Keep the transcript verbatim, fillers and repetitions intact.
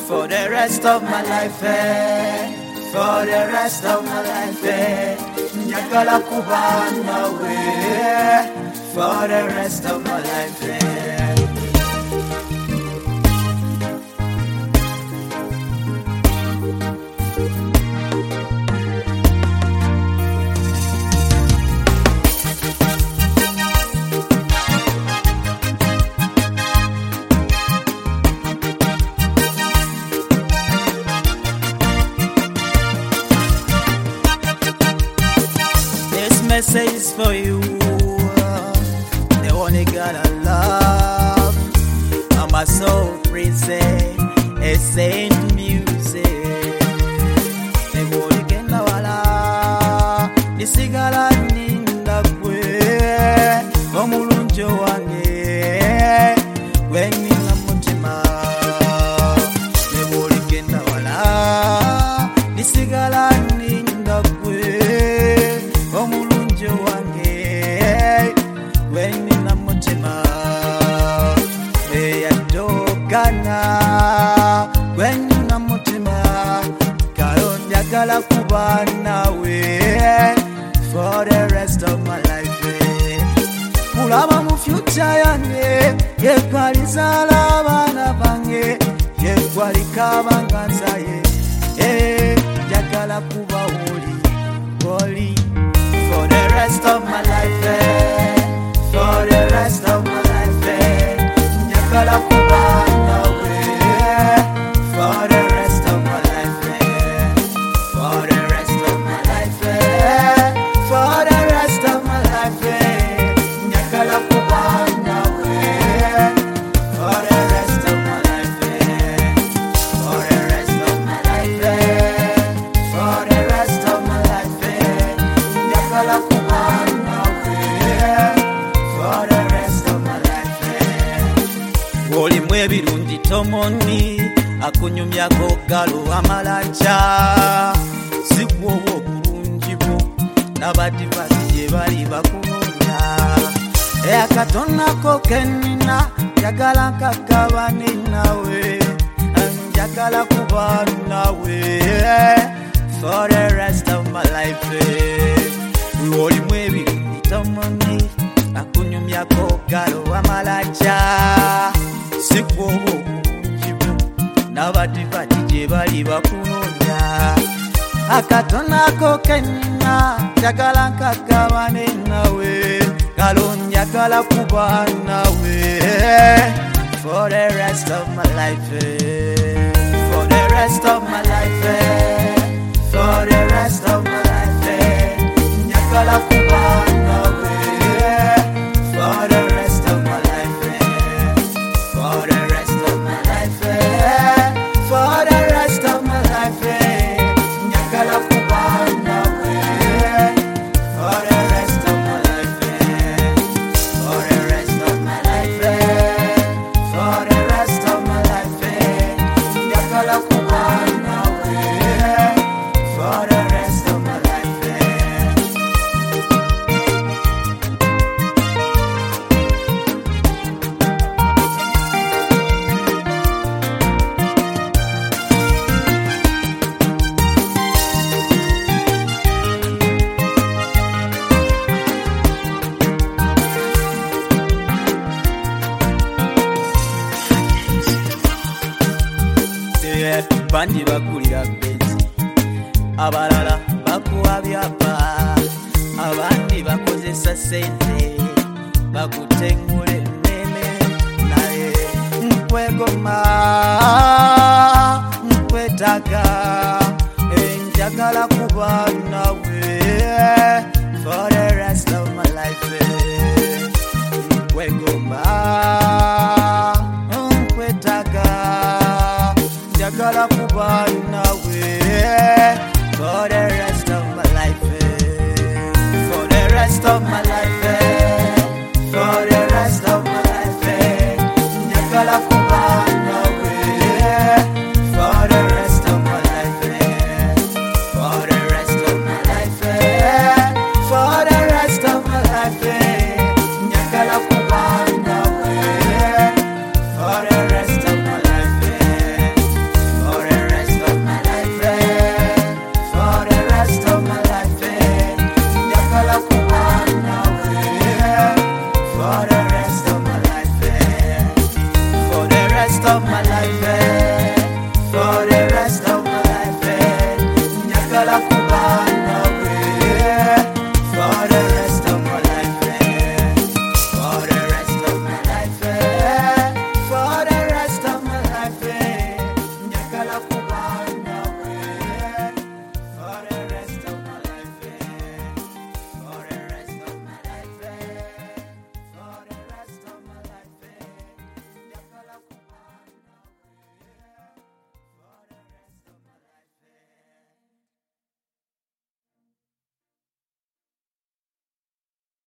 for the rest of my life, eh. For the rest of my life, eh. Njagala kuba nawe, eh. For the rest of my life, eh. Message is for you, the only God I love. I'm a soul praise, a saint music. The word again, la wala. The sigala ninda kwe, omulunjo wange. When you na mutima, the word again, la wala. The sigala ninda kwe, omulunjo wange when nina mutima eyadogana when nina mutima kalo njagala kuba nawe for the rest of my life kulaba mu future yange yekwalizala abana bange yekwalika banganzaye njagala kuba woli woli for the rest of my life, eh. For the rest of my life, eh. Njagala kuba nawe, eh. For the rest of my life, eh. For the rest of my life, eh. For the rest of my life, eh. Njagala kuba nawe, eh. For the rest of my life, eh. For the rest of my life, eh. For the rest of my life, eh. Njagala kuba nawe, eh. For the rest of my life, eh. Oli mwebirungi tomoni akunyumyako galo amalanja sikwowo bulungi bwo n'abadivasi gye bali bakunonya akatonako kenina njagala nkakabane nawe njagala kuba nawe for the rest of my life oli mwebirungi tomoni akunyumyako galo amalanja sikwowo bulungi bwo n'abadivati gye bali bakunonya akatonako kenina njagala nkakabane nawe galo njagala kuba nawe for the rest of my life for the rest of my life for the rest of my life njagala kuba nawe for the rest of my life for the rest of my life for the rest of my life njagala kuba nawe for the rest of my life for the rest of my life for the rest of my life njagala kuba nawe for the rest of my life. Bandi bakulira bezi abalala bakuwa byapa abandi bakozesa sente bakutengule nene naye nkwegoma nkwetaga njagala kuba nawe for the rest of my life nkwegoma nkwetaga njagala kuba nawe for the rest of my life for the rest of my life for the rest of my life njagala kuba nawe for the rest of my life for the rest of my life for the rest of my life njagala kuba nawe for the rest of my life of my